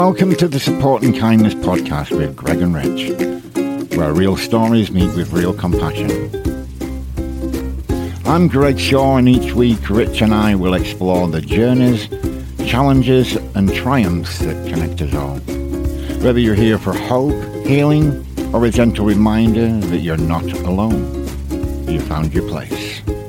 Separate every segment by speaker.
Speaker 1: Welcome to the Support and Kindness podcast with Greg and Rich, where real stories meet with real compassion. I'm Greg Shaw, and each week Rich and I will explore the journeys, challenges and triumphs that connect us all. Whether you're here for hope, healing, or a gentle reminder that you're not alone, you found your place.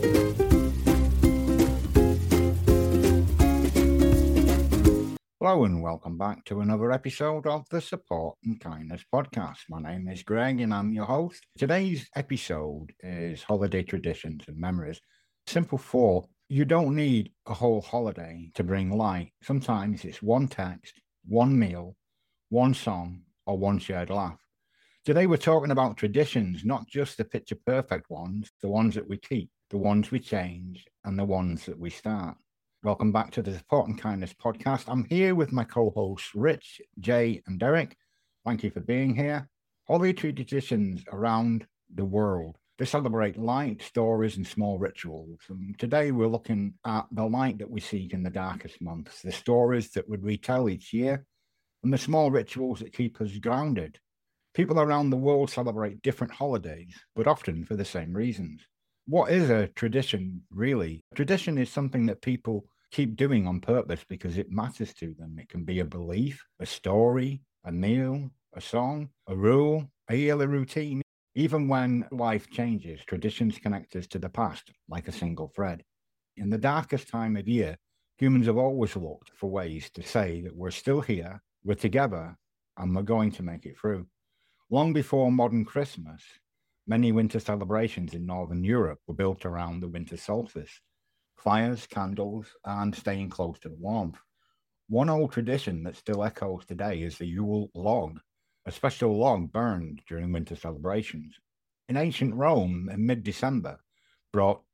Speaker 1: Hello and welcome back to another episode of the Support and Kindness podcast. My name is Greg and I'm your host. Today's episode is holiday traditions and memories. Simple thought, you don't need a whole holiday to bring light. Sometimes it's one text, one meal, one song, or one shared laugh. Today we're talking about traditions, not just the picture perfect ones, the ones that we keep, the ones we change, and the ones that we start. Welcome back to the Support and Kindness podcast. I'm here with my co-hosts, Rich, Jay, and Derek. Thank you for being here. Holiday traditions around the world. They celebrate light, stories, and small rituals. And today we're looking at the light that we seek in the darkest months, the stories that we retell each year, and the small rituals that keep us grounded. People around the world celebrate different holidays, but often for the same reasons. What is a tradition, really? A tradition is something that people keep doing on purpose because it matters to them. It can be a belief, a story, a meal, a song, a rule, a yearly routine. Even when life changes, traditions connect us to the past like a single thread. In the darkest time of year, humans have always looked for ways to say that we're still here, we're together, and we're going to make it through. Long before modern Christmas, many winter celebrations in Northern Europe were built around the winter solstice. Fires, candles, and staying close to the warmth. One old tradition that still echoes today is the Yule log, a special log burned during winter celebrations. In ancient Rome, in mid-December, brought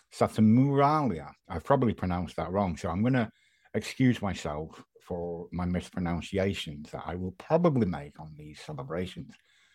Speaker 1: Saturnalia. I've probably pronounced that wrong, so I'm going to excuse myself for my mispronunciations that I will probably make on these celebrations.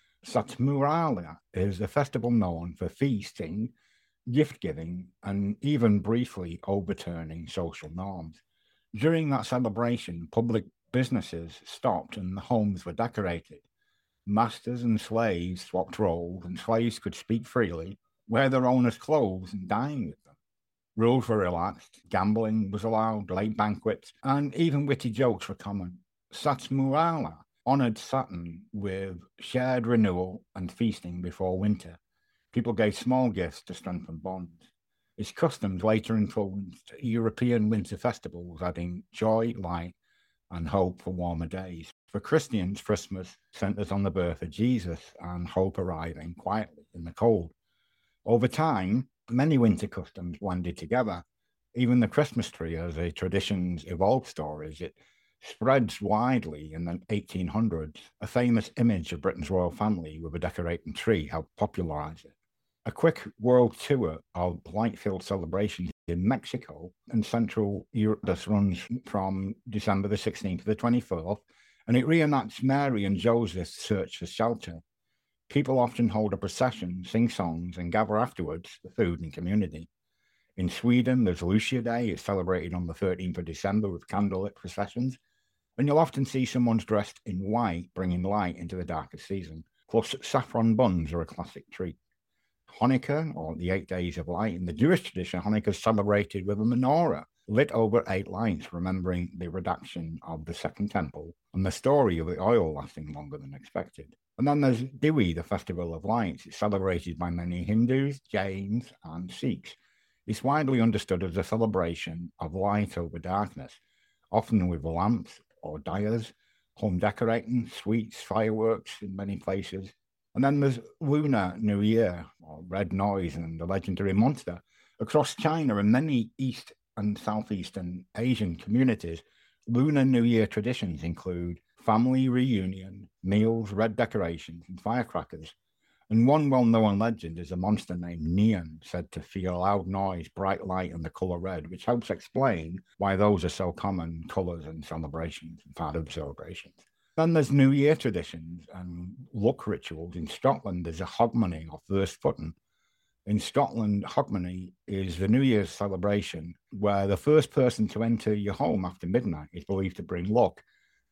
Speaker 1: Saturnalia is a festival known for feasting, gift-giving, and even briefly overturning social norms. During that celebration, public businesses stopped and the homes were decorated. Masters and slaves swapped roles, and slaves could speak freely, wear their owners' clothes, and dine with them. Rules were relaxed, gambling was allowed, late banquets, and even witty jokes were common. Saturnalia honored Saturn with shared renewal and feasting before winter. People gave small gifts to strengthen bonds. Its customs later influenced European winter festivals, adding joy, light, and hope for warmer days. For Christians, Christmas centers on the birth of Jesus and hope arriving quietly in the cold. Over time, many winter customs blended together. Even the Christmas tree, as the traditions evolved stories, it spreads widely in the 1800s. A famous image of Britain's royal family with a decorating tree helped popularize it. A quick world tour of light-filled celebrations in Mexico and Central Europe. This runs from December the 16th to the 24th, and it reenacts Mary and Joseph's search for shelter. People often hold a procession, sing songs, and gather afterwards for food and community. In Sweden, there's Lucia Day. It's celebrated on the 13th of December with candlelit processions, and you'll often see someone dressed in white bringing light into the darkest season. Plus, saffron buns are a classic treat. Hanukkah, or the 8 Days of Light, in the Jewish tradition, Hanukkah is celebrated with a menorah lit over 8 lights, remembering the redaction of the Second Temple and the story of the oil lasting longer than expected. And then there's Dewi, the Festival of Lights. It's celebrated by many Hindus, Jains, and Sikhs. It's widely understood as a celebration of light over darkness, often with lamps or diyas, home decorating, sweets, fireworks in many places. And then there's Lunar New Year, or Red Noise, and the legendary monster. Across China and many East and Southeastern Asian communities, Lunar New Year traditions include family reunion, meals, red decorations, and firecrackers. And one well-known legend is a monster named Neon, said to feel loud noise, bright light, and the color red, which helps explain why those are so common colors and celebrations, part of celebrations. Then there's New Year traditions and luck rituals. In Scotland, there's a Hogmanay, or first footing. In Scotland, Hogmanay is the New Year's celebration where the first person to enter your home after midnight is believed to bring luck.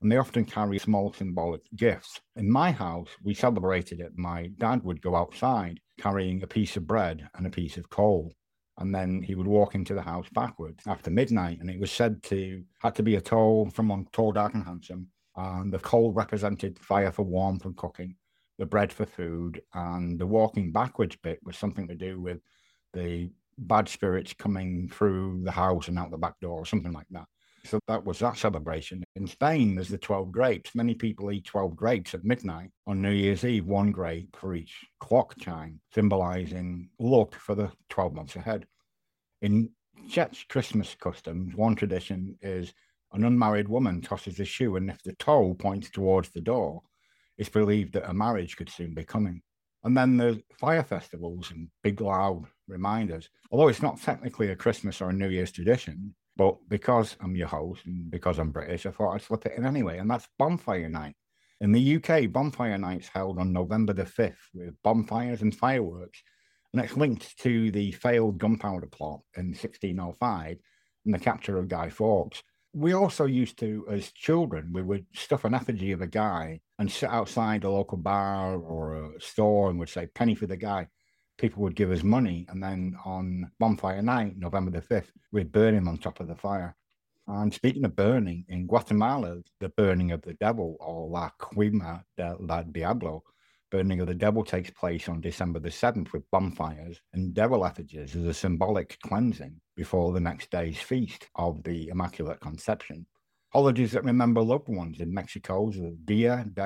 Speaker 1: and they often carry small symbolic gifts. In my house, we celebrated it. My dad would go outside carrying a piece of bread and a piece of coal, and then he would walk into the house backwards after midnight, and it was said to had to be a tall, someone tall, dark, and handsome, and the coal represented fire for warmth and cooking, the bread for food, and the walking backwards bit was something to do with the bad spirits coming through the house and out the back door, or something like that. So that was that celebration. In Spain, there's the 12 grapes. Many people eat 12 grapes at midnight on New Year's Eve, one grape for each clock chime, symbolizing luck for the 12 months ahead. In Czech Christmas customs, one tradition is an unmarried woman tosses a shoe, and if the toe points towards the door, it's believed that a marriage could soon be coming. And then there's fire festivals and big loud reminders. Although it's not technically a Christmas or a New Year's tradition, but because I'm your host and because I'm British, I thought I'd slip it in anyway. And that's Bonfire Night. In the UK, Bonfire Night's held on November the 5th with bonfires and fireworks. And it's linked to the failed gunpowder plot in 1605 and the capture of Guy Fawkes. We also used to, as children, we would stuff an effigy of a guy and sit outside a local bar or a store and would say, penny for the guy. People would give us money. And then on Bonfire Night, November the 5th, we'd burn him on top of the fire. And speaking of burning, in Guatemala, the burning of the devil, or La Quema del Diablo, burning of the devil takes place on December the 7th with bonfires and devil effigies as a symbolic cleansing before the next day's feast of the Immaculate Conception. Holidays that remember loved ones in Mexico's Dia de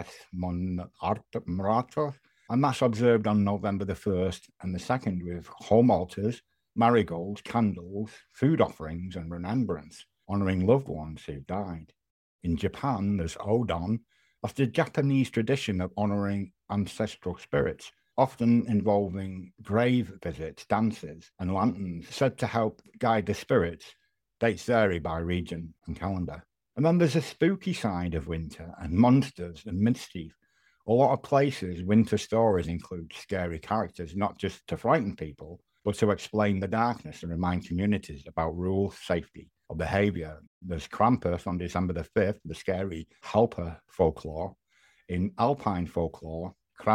Speaker 1: Muertos, and that's observed on November the 1st and the 2nd with home altars, marigolds, candles, food offerings, and remembrance, honoring loved ones who died. In Japan, there's Odon. That's the Japanese tradition of honoring ancestral spirits, often involving grave visits, dances, and lanterns said to help guide the spirits. Dates vary by region and calendar. And then there's a spooky side of winter and monsters and mischief. A lot of places, winter stories include scary characters, not just to frighten people, but to explain the darkness and remind communities about rules, safety, or behavior. There's Krampus on December the 5th, the scary helper folklore. In Alpine folklore,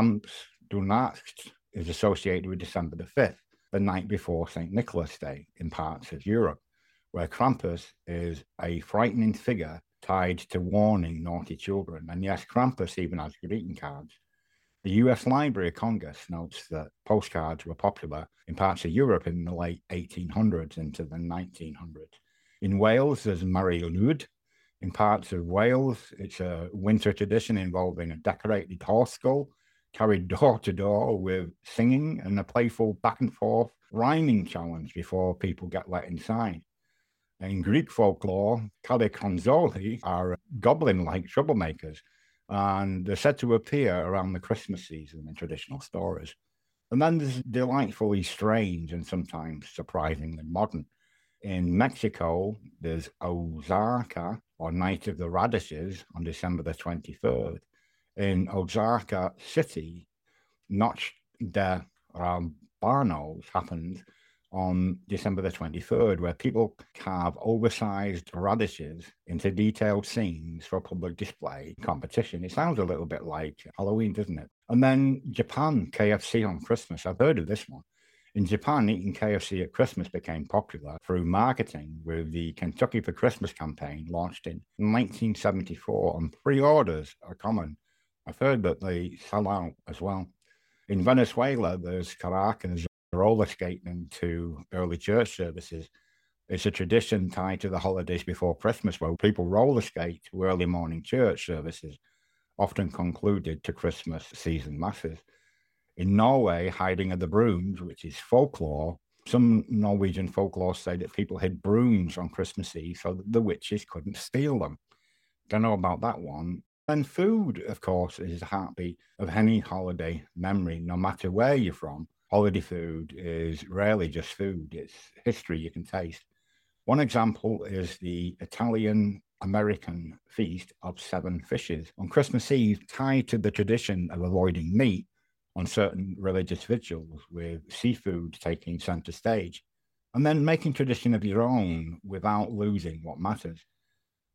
Speaker 1: Krampusnacht is associated with December the 5th, the night before St. Nicholas Day in parts of Europe, where Krampus is a frightening figure tied to warning naughty children. And yes, Krampus even has greeting cards. The US Library of Congress notes that postcards were popular in parts of Europe in the late 1800s into the 1900s. In Wales, there's Mari Lwyd. In parts of Wales, it's a winter tradition involving a decorated horse skull carried door to door with singing and a playful back and forth rhyming challenge before people get let inside. In Greek folklore, Kalikonzoli are goblin-like troublemakers, and they're said to appear around the Christmas season in traditional stories. And then there's delightfully strange and sometimes surprisingly modern. In Mexico, there's Oaxaca, or Night of the Radishes, on December the 23rd. In Oaxaca City, Noche de Rambanos happens on December the 23rd, where people carve oversized radishes into detailed scenes for public display competition. It sounds a little bit like Halloween, doesn't it? And then Japan, KFC on Christmas. I've heard of this one. In Japan, eating KFC at Christmas became popular through marketing with the Kentucky for Christmas campaign launched in 1974, and pre-orders are common. I've heard that they sell out as well. In Venezuela, there's Caracas roller skating to early church services. It's a tradition tied to the holidays before Christmas where people roller skate to early morning church services, often concluded to Christmas season masses. In Norway, hiding of the brooms, which is folklore. Some Norwegian folklore say that people hid brooms on Christmas Eve so that the witches couldn't steal them. Don't know about that one. And food, of course, is the heartbeat of any holiday memory, no matter where you're from. Holiday food is rarely just food, it's history you can taste. One example is the Italian-American feast of 7 fishes on Christmas Eve, tied to the tradition of avoiding meat on certain religious vigils, with seafood taking center stage, and then making tradition of your own without losing what matters.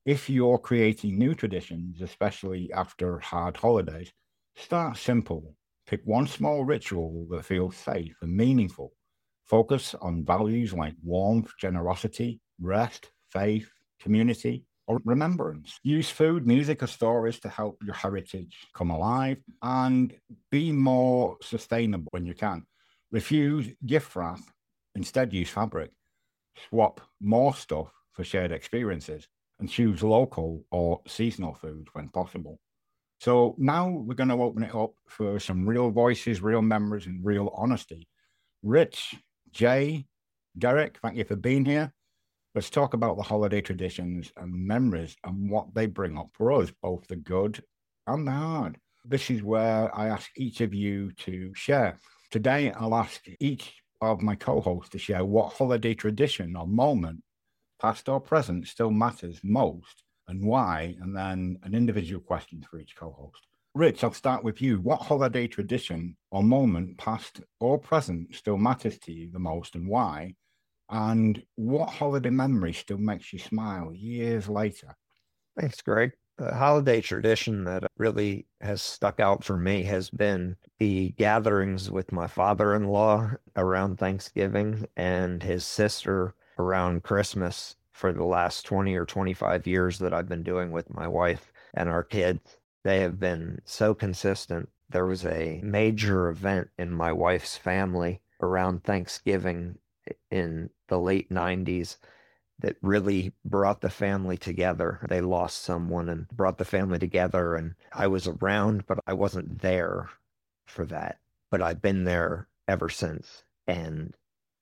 Speaker 1: If you're creating new traditions, especially after hard holidays, start simple. Pick one small ritual that feels safe and meaningful. Focus on values like warmth, generosity, rest, faith, community, or remembrance. Use food, music, or stories to help your heritage come alive, and be more sustainable when you can. Refuse gift wrap, instead, use fabric. Swap more stuff for shared experiences, and choose local or seasonal food when possible. So now we're going to open it up for some real voices, real memories, and real honesty. Rich, Jay, Derek, thank you for being here. Let's talk about the holiday traditions and memories and what they bring up for us, both the good and the hard. This is where I ask each of you to share. Today, I'll ask each of my co-hosts to share what holiday tradition or moment, past or present, still matters most and why, and then an individual question for each co-host. Rich, I'll start with you. What holiday tradition or moment, past or present, still matters to you the most and why? And what holiday memory still makes you smile years later?
Speaker 2: Thanks, Greg. The holiday tradition that really has stuck out for me has been the gatherings with my father-in-law around Thanksgiving and his sister around Christmas for the last 20 or 25 years that I've been doing with my wife and our kids. They have been so consistent. There was a major event in my wife's family around Thanksgiving in the late 90s that really brought the family together. They lost someone and brought the family together, and I was around, but I wasn't there for that. But I've been there ever since. And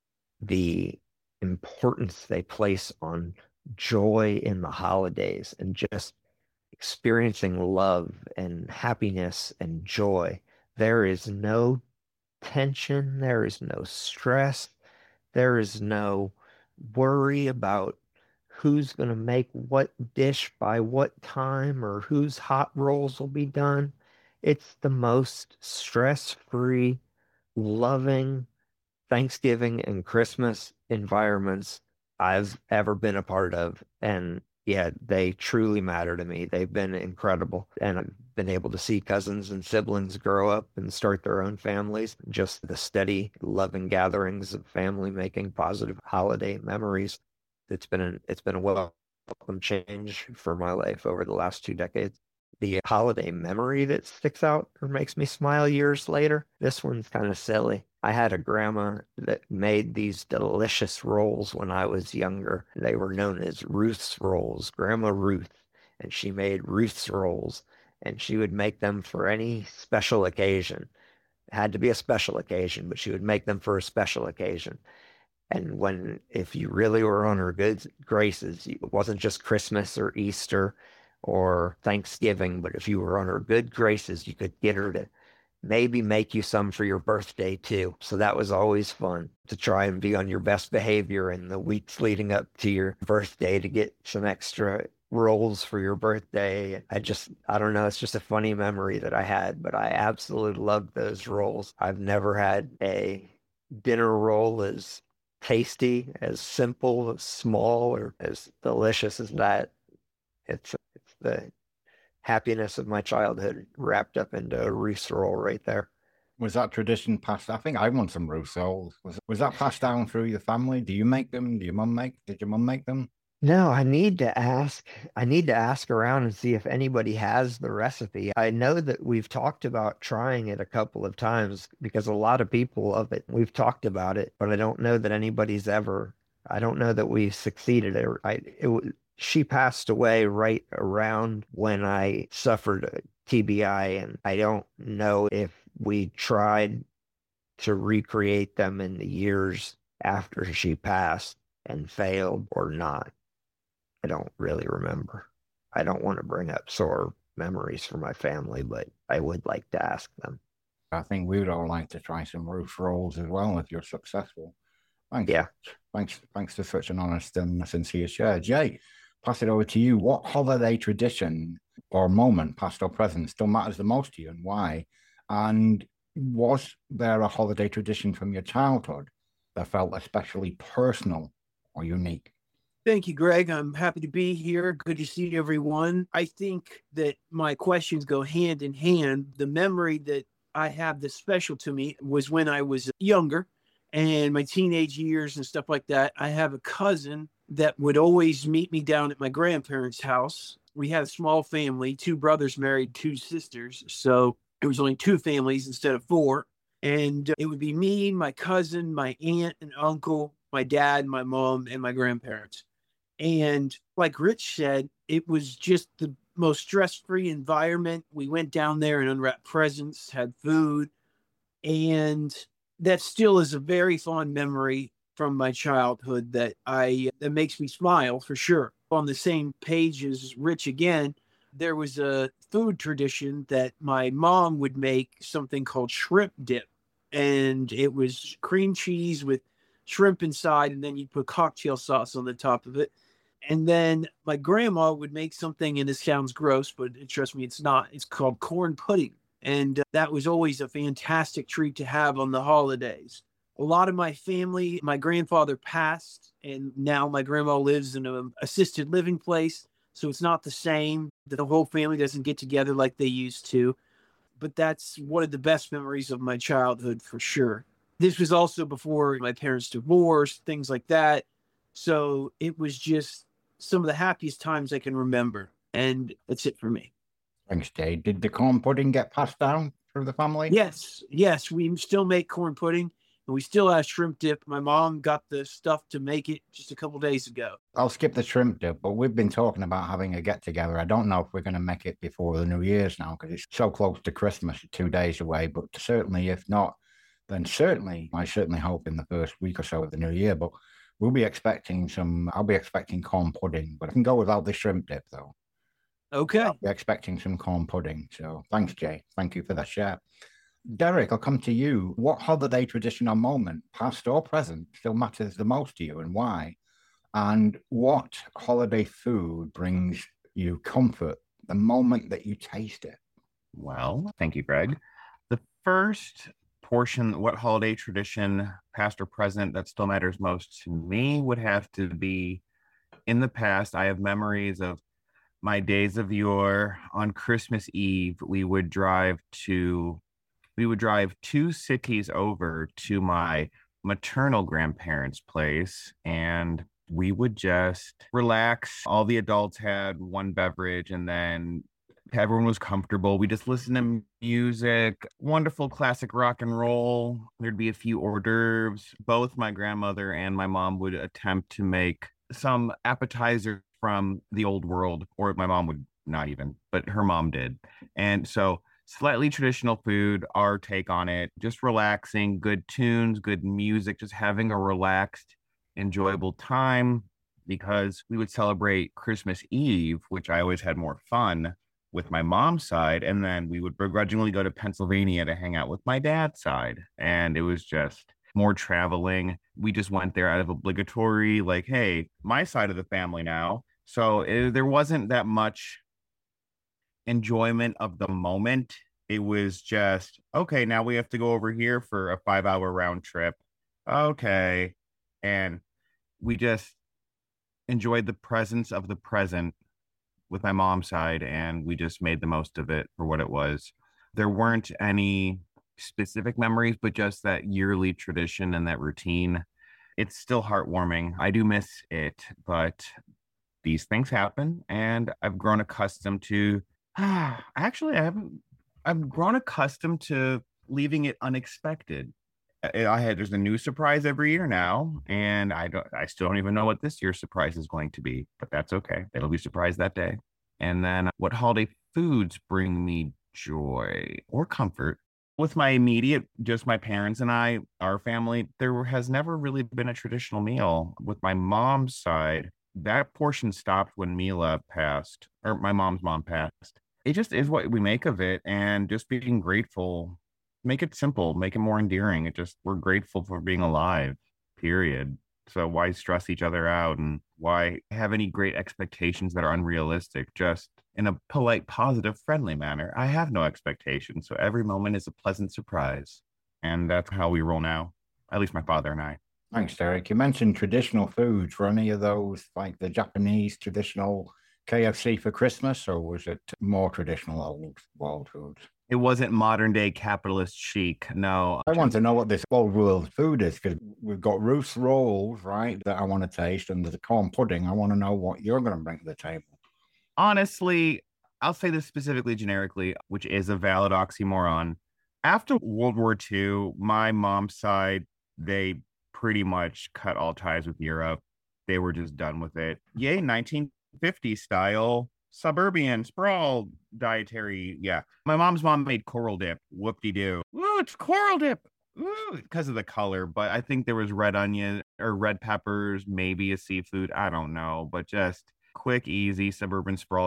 Speaker 2: the importance they place on joy in the holidays and just experiencing love and happiness and joy. There is no tension, there is no stress, there is no worry about who's going to make what dish by what time or whose hot rolls will be done. It's the most stress-free, loving Thanksgiving and Christmas environments I've ever been a part of. And yeah, they truly matter to me. They've been incredible. And I've been able to see cousins and siblings grow up and start their own families. Just the steady, loving gatherings of family making positive holiday memories. It's been a welcome change for my life over the last 2 decades. The holiday memory that sticks out or makes me smile years later, this one's kind of silly. I had a grandma that made these delicious rolls when I was younger. They were known as Ruth's rolls, Grandma Ruth, and she made Ruth's rolls, and she would make them for any special occasion. It had to be a special occasion, but she would make them for a special occasion. And if you really were on her good graces, it wasn't just Christmas or Easter or Thanksgiving, but if you were on her good graces, you could get her to maybe make you some for your birthday too. So that was always fun to try and be on your best behavior in the weeks leading up to your birthday to get some extra rolls for your birthday. I don't know, it's just a funny memory that I had, but I absolutely loved those rolls. I've never had a dinner roll as tasty, as simple, as small, or as delicious as that. It's the happiness of my childhood wrapped up into a Reese roll right there.
Speaker 1: Was that tradition passed? I think I want some Rousseau. Was that passed down through your family? Do you make them? Did your mum make them?
Speaker 2: No, I need to ask. I need to ask around and see if anybody has the recipe. I know that we've talked about trying it a couple of times because a lot of people love it. We've talked about it, but I don't know that I don't know that we've succeeded. She passed away right around when I suffered a TBI, and I don't know if we tried to recreate them in the years after she passed and failed or not. I don't really remember. I don't want to bring up sore memories for my family, but I would like to ask them.
Speaker 1: I think we would all like to try some roof rolls as well if you're successful. Thanks.
Speaker 2: Yeah.
Speaker 1: Thanks for such an honest and sincere share. Jay, pass it over to you. What holiday tradition or moment, past or present, still matters the most to you and why? And was there a holiday tradition from your childhood that felt especially personal or unique?
Speaker 3: Thank you, Greg. I'm happy to be here. Good to see everyone. I think that my questions go hand in hand. The memory that I have that's special to me was when I was younger and my teenage years and stuff like that. I have a cousin that would always meet me down at my grandparents' house. We had a small family, two brothers married, two sisters. So it was only two families instead of four. And it would be me, my cousin, my aunt and uncle, my dad, my mom, and my grandparents. And like Rich said, it was just the most stress free environment. We went down there and unwrapped presents, had food. And that still is a very fond memory from my childhood that makes me smile for sure. On the same page as Rich again, there was a food tradition that my mom would make something called shrimp dip. And it was cream cheese with shrimp inside, and then you'd put cocktail sauce on the top of it. And then my grandma would make something, and this sounds gross, but trust me, it's not. It's called corn pudding. And that was always a fantastic treat to have on the holidays. A lot of my family, my grandfather passed, and now my grandma lives in an assisted living place. So it's not the same. The whole family doesn't get together like they used to. But that's one of the best memories of my childhood for sure. This was also before my parents divorced, things like that. So it was just some of the happiest times I can remember. And that's it for me.
Speaker 1: Thanks, Jay. Did the corn pudding get passed down through the family?
Speaker 3: Yes. We still make corn pudding and we still have shrimp dip. My mom got the stuff to make it just a couple days ago.
Speaker 1: I'll skip the shrimp dip, but we've been talking about having a get together. I don't know if we're going to make it before the New Year's now because it's so close to Christmas, 2 days away. But certainly, if not, then I certainly hope in the first week or so of the new year. But I'll be expecting corn pudding, but I can go without the shrimp dip though.
Speaker 3: Okay.
Speaker 1: I'll be expecting some corn pudding. So thanks, Jay. Thank you for the share. Derek, I'll come to you. What holiday tradition or moment, past or present, still matters the most to you and why? And what holiday food brings you comfort the moment that you taste it?
Speaker 4: Well, thank you, Greg. The first portion, what holiday tradition, past or present, that still matters most to me would have to be in the past. I have memories of my days of yore. On Christmas Eve, we would drive 2 cities over to my maternal grandparents' place, and we would just relax. All the adults had one beverage, and then everyone was comfortable. We just listened to music, wonderful classic rock and roll. There'd be a few hors d'oeuvres. Both my grandmother and my mom would attempt to make some appetizers from the old world, or my mom would not even, but her mom did. And so slightly traditional food, our take on it, just relaxing, good tunes, good music, just having a relaxed, enjoyable time, because we would celebrate Christmas Eve, which I always had more fun with my mom's side. And then we would begrudgingly go to Pennsylvania to hang out with my dad's side. And it was just more traveling. We just went there out of obligatory, like, hey, my side of the family now. So there wasn't that much enjoyment of the moment. It was just, okay, now we have to go over here for a 5-hour round trip. Okay. And we just enjoyed the presence of the present with my mom's side, and we just made the most of it for what it was. There weren't any specific memories, but just that yearly tradition and that routine. It's still heartwarming. I do miss it, but these things happen, and I've grown accustomed to actually I've grown accustomed to leaving it unexpected. There's a new surprise every year now, and I still don't even know what this year's surprise is going to be, but that's okay. It'll be surprised that day. And then what holiday foods bring me joy or comfort? With my immediate, just my parents and I, our family, there has never really been a traditional meal. With my mom's side, that portion stopped when Mila passed, or my mom's mom passed. It just is what we make of it, and just being grateful. Make it simple, make it more endearing. We're grateful for being alive, period. So why stress each other out, and why have any great expectations that are unrealistic? Just in a polite, positive, friendly manner. I have no expectations, so every moment is a pleasant surprise. And that's how we roll now, at least my father and I.
Speaker 1: Thanks, Derek. You mentioned traditional foods. Were any of those like the Japanese traditional KFC for Christmas, or was it more traditional old world foods?
Speaker 4: It wasn't modern day capitalist chic. No.
Speaker 1: I want to know what this old world food is because we've got Ruth's rolls, right, that I want to taste, and there's a corn pudding. I want to know what you're going to bring to the table.
Speaker 4: Honestly, I'll say this specifically generically, which is a valid oxymoron. After World War II, my mom's side, they pretty much cut all ties with Europe. They were just done with it. Yay, 1950 style suburban sprawl dietary. Yeah. My mom's mom made coral dip. Whoop-de-doo. Ooh, it's coral dip. Ooh, because of the color. But I think there was red onion or red peppers, maybe a seafood. I don't know. But just quick, easy suburban sprawl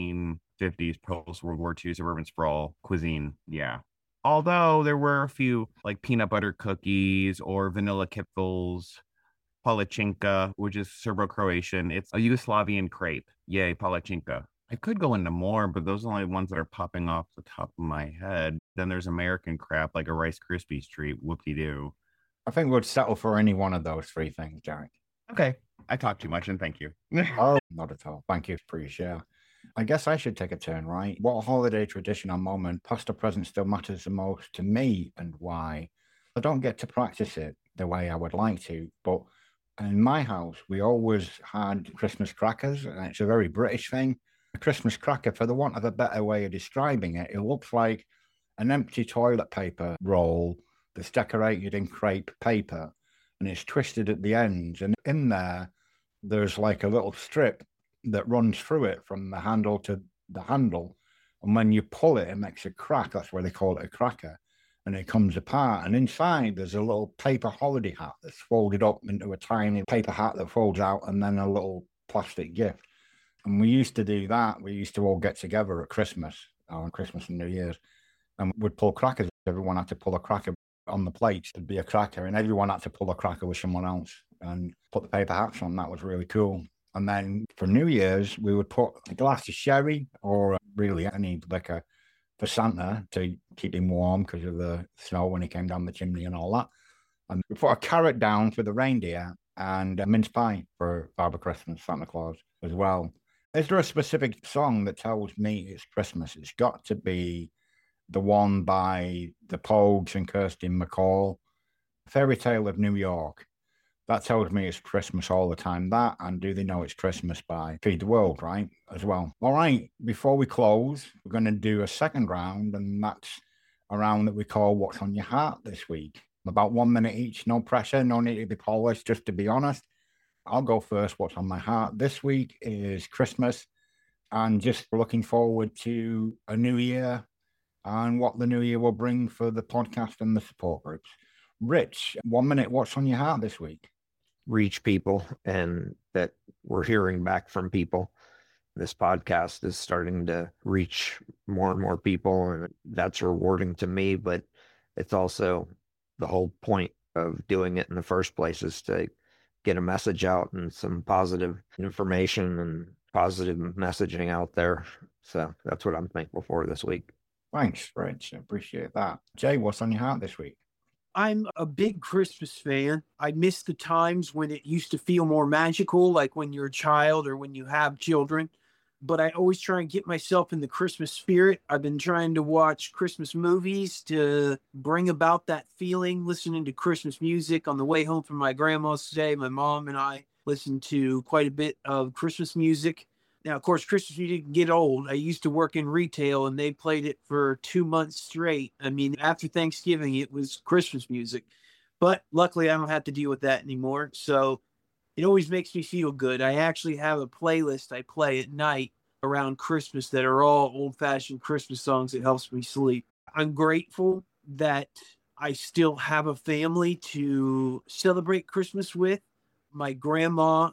Speaker 4: 1950s post World War II suburban sprawl cuisine. Yeah. Although there were a few like peanut butter cookies or vanilla kipfels, palachinka, which is Serbo-Croatian. It's a Yugoslavian crepe. Yay, palachinka. I could go into more, but those are the only ones that are popping off the top of my head. Then there's American crap like a Rice Krispies treat. Whoop-de-doo.
Speaker 1: I think we'd settle for any one of those three things, Derek.
Speaker 4: Okay. I talk too much and thank you.
Speaker 1: Oh, not at all. Thank you for your share. I guess I should take a turn, right? What holiday tradition or moment, past or present, still matters the most to me and why? I don't get to practice it the way I would like to, but in my house, we always had Christmas crackers, and it's a very British thing. A Christmas cracker, for the want of a better way of describing it, it looks like an empty toilet paper roll that's decorated in crepe paper, and it's twisted at the ends. And in there, there's like a little strip that runs through it from the handle to the handle. And when you pull it, it makes a crack. That's why they call it a cracker. And it comes apart. And inside, there's a little paper holiday hat that's folded up into a tiny paper hat that folds out, and then a little plastic gift. And we used to do that. We used to all get together at Christmas, on Christmas and New Year's, and we'd pull crackers. Everyone had to pull a cracker on the plate. It'd be a cracker, and everyone had to pull a cracker with someone else and put the paper hats on. That was really cool. And then for New Year's, we would put a glass of sherry or really any liquor for Santa to keep him warm because of the snow when he came down the chimney and all that. And we put a carrot down for the reindeer and a mince pie for Father Christmas, Santa Claus as well. Is there a specific song that tells me it's Christmas? It's got to be the one by the Pogues and Kirsty MacColl, Fairy Tale of New York. That tells me it's Christmas all the time. That, and Do They Know It's Christmas by Feed the World, right, as well. All right, before we close, we're going to do a second round, and that's a round that we call What's on Your Heart this week. About 1 minute each, no pressure, no need to be polished, just to be honest. I'll go first. What's on my heart this week is Christmas, and just looking forward to a new year and what the new year will bring for the podcast and the support groups. Rich, 1 minute, what's on your heart this week?
Speaker 2: Reach people, and that we're hearing back from people. This podcast is starting to reach more and more people, and that's rewarding to me, but it's also the whole point of doing it in the first place is to get a message out and some positive information and positive messaging out there. So that's what I'm thankful for this week.
Speaker 1: Thanks, Rich. I appreciate that. Jay, what's on your heart this week?
Speaker 3: I'm a big Christmas fan. I miss the times when it used to feel more magical, like when you're a child or when you have children. But I always try and get myself in the Christmas spirit. I've been trying to watch Christmas movies to bring about that feeling, listening to Christmas music on the way home from my grandma's today. My mom and I listened to quite a bit of Christmas music. Now, of course, Christmas music can get old. I used to work in retail, and they played it for 2 months straight. I mean, after Thanksgiving, it was Christmas music. But luckily, I don't have to deal with that anymore. So it always makes me feel good. I actually have a playlist I play at night around Christmas that are all old-fashioned Christmas songs that helps me sleep. I'm grateful that I still have a family to celebrate Christmas with. My grandma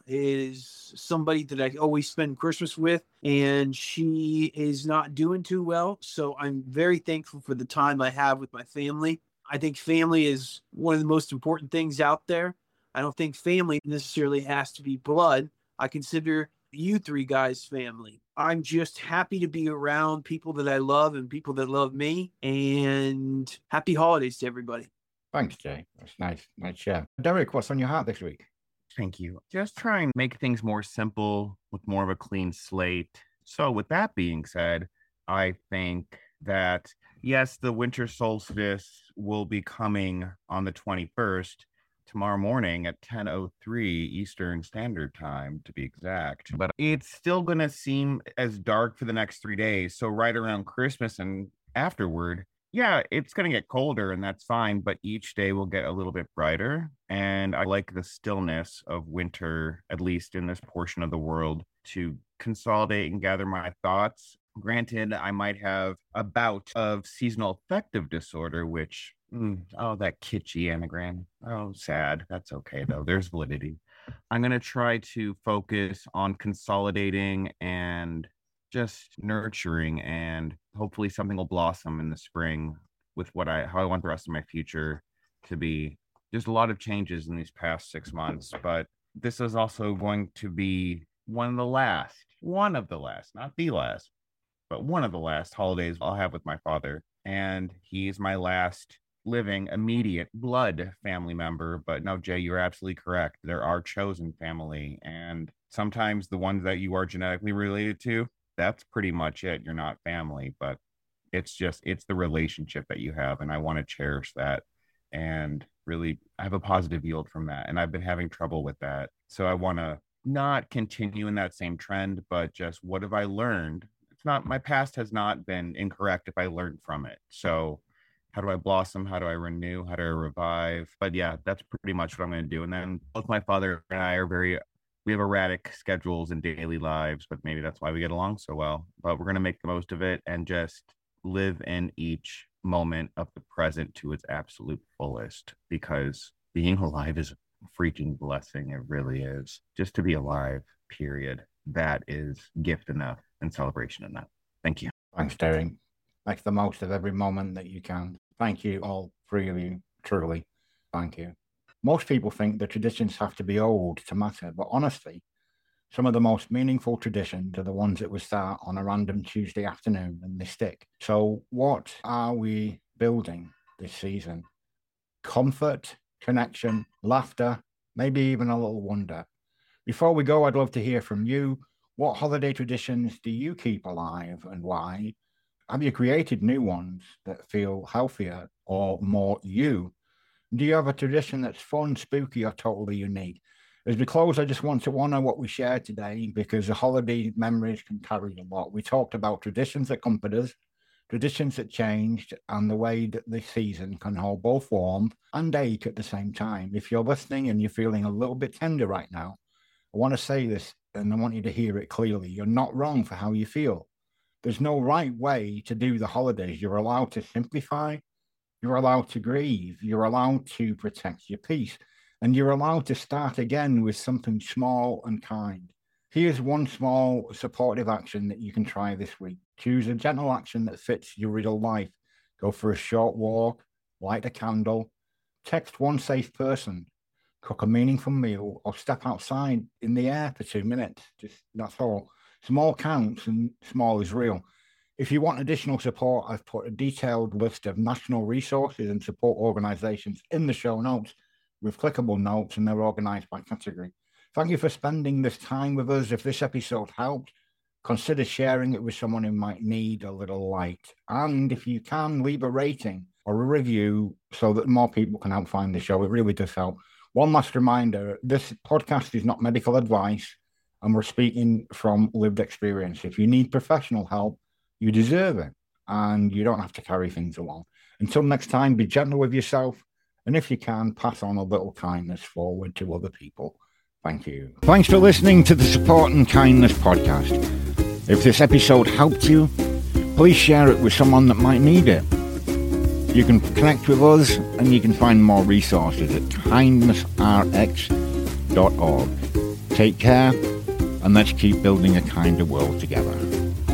Speaker 3: is somebody that I always spend Christmas with, and she is not doing too well. So I'm very thankful for the time I have with my family. I think family is one of the most important things out there. I don't think family necessarily has to be blood. I consider you three guys family. I'm just happy to be around people that I love and people that love me, and happy holidays to everybody.
Speaker 1: Thanks, Jay. That's nice. Nice share. Derek, what's on your heart this week?
Speaker 4: Thank you. Just try and make things more simple with more of a clean slate. So with that being said, I think that, yes, the winter solstice will be coming on the 21st, tomorrow morning at 10:03 Eastern Standard Time, to be exact. But it's still going to seem as dark for the next 3 days. So right around Christmas and afterward, yeah, it's going to get colder and that's fine, but each day will get a little bit brighter. And I like the stillness of winter, at least in this portion of the world, to consolidate and gather my thoughts. Granted, I might have a bout of seasonal affective disorder, which, that kitschy anagram. Oh, sad. That's okay, though. There's validity. I'm going to try to focus on consolidating and just nurturing, and hopefully something will blossom in the spring with how I want the rest of my future to be. There's a lot of changes in these past 6 months, but this is also going to be one of the last, not the last, but one of the last holidays I'll have with my father. And he's my last living immediate blood family member. But no, Jay, you're absolutely correct. There are chosen family, and sometimes the ones that you are genetically related to, that's pretty much it. You're not family, but it's the relationship that you have. And I want to cherish that and really have a positive yield from that. And I've been having trouble with that. So I want to not continue in that same trend, but just what have I learned? My past has not been incorrect if I learned from it. So how do I blossom? How do I renew? How do I revive? But yeah, that's pretty much what I'm going to do. And then both my father and I we have erratic schedules and daily lives, but maybe that's why we get along so well. But we're going to make the most of it and just live in each moment of the present to its absolute fullest, because being alive is a freaking blessing. It really is. Just to be alive, period. That is gift enough and celebration enough. Thank you.
Speaker 1: Thanks, Derek. Make the most of every moment that you can. Thank you, all three of you, truly. Thank you. Most people think the traditions have to be old to matter, but honestly, some of the most meaningful traditions are the ones that we start on a random Tuesday afternoon and they stick. So what are we building this season? Comfort, connection, laughter, maybe even a little wonder. Before we go, I'd love to hear from you. What holiday traditions do you keep alive and why? Have you created new ones that feel healthier or more you? Do you have a tradition that's fun, spooky, or totally unique? As we close, I just want to honor what we shared today, because the holiday memories can carry a lot. We talked about traditions that comfort us, traditions that changed, and the way that this season can hold both warmth and ache at the same time. If you're listening and you're feeling a little bit tender right now, I want to say this, and I want you to hear it clearly. You're not wrong for how you feel. There's no right way to do the holidays. You're allowed to simplify. You're allowed to grieve. You're allowed to protect your peace. And you're allowed to start again with something small and kind. Here's one small supportive action that you can try this week. Choose a gentle action that fits your real life. Go for a short walk, light a candle, text one safe person, cook a meaningful meal, or step outside in the air for 2 minutes. That's all. Small counts and small is real. If you want additional support, I've put a detailed list of national resources and support organizations in the show notes with clickable notes, and they're organized by category. Thank you for spending this time with us. If this episode helped, consider sharing it with someone who might need a little light. And if you can, leave a rating or a review so that more people can help find the show. It really does help. One last reminder, this podcast is not medical advice, and we're speaking from lived experience. If you need professional help, you deserve it, and you don't have to carry things alone. Until next time, be gentle with yourself, and if you can, pass on a little kindness forward to other people. Thank you. Thanks for listening to the Support and Kindness podcast. If this episode helped you, please share it with someone that might need it. You can connect with us, and you can find more resources at kindnessrx.org. Take care, and let's keep building a kinder world together.